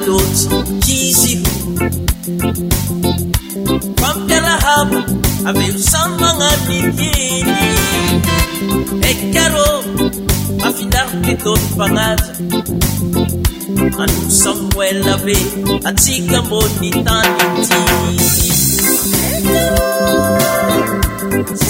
loatsy kizy fampiarahaba aveo samy magnanihiny ekarô mafinarike tôny mpagnaja ano Samuel ave atsika mbony tany ty